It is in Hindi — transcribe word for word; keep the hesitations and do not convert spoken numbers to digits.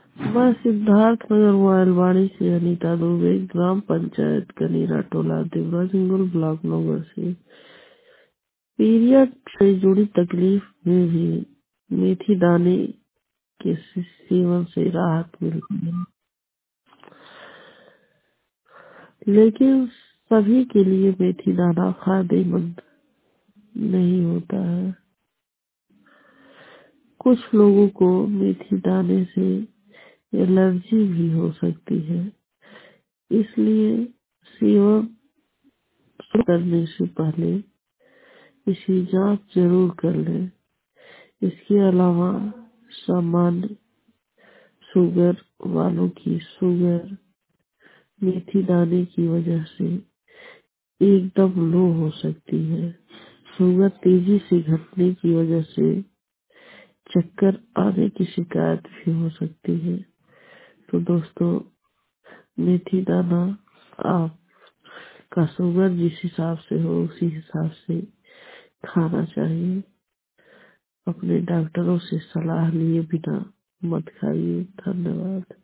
मैं सिद्धार्थ नगर मोबाइलवाड़ी से अनीता दुबे, ग्राम पंचायत कनीरा टोला देवरा सिंगल ब्लॉक नगर से। पीरियड से जुड़ी तकलीफ में भी मेथी दाने के सेवन से राहत मिलती है, लेकिन सभी के लिए मेथी दाना फायदेमंद नहीं होता है। कुछ लोगों को मेथी दाने से एलर्जी भी हो सकती है, इसलिए सेवन शुरू करने से पहले इसकी जांच जरूर कर लें। इसके अलावा सामान्य शुगर वालों की शुगर मेथी दाने की वजह से एकदम लो हो सकती है। शुगर तेजी से घटने की वजह से चक्कर आने की शिकायत भी हो सकती है। तो दोस्तों, मेथी दाना आपका शुगर जिस हिसाब से हो उसी हिसाब से खाना चाहिए। अपने डॉक्टरों से सलाह लिए बिना मत खाइए। धन्यवाद।